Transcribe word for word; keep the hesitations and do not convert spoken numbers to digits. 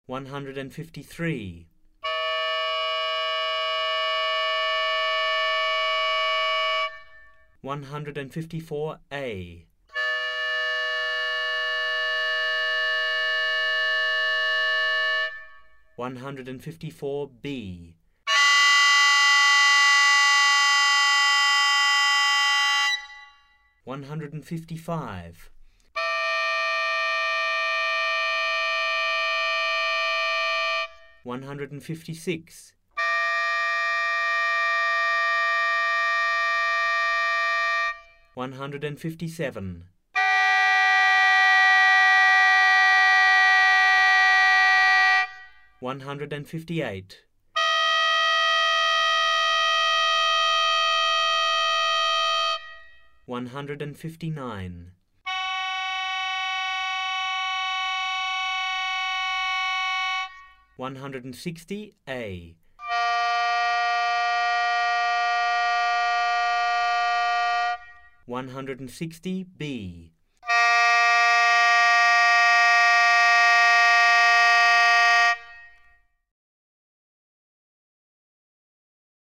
one hundred fifty-three, one hundred fifty-four A, one hundred fifty-four B, one hundred fifty-five, one hundred fifty-six, one hundred fifty-seven, one hundred fifty-eight, one hundred fifty-nine, one hundred sixty A, one hundred sixty B,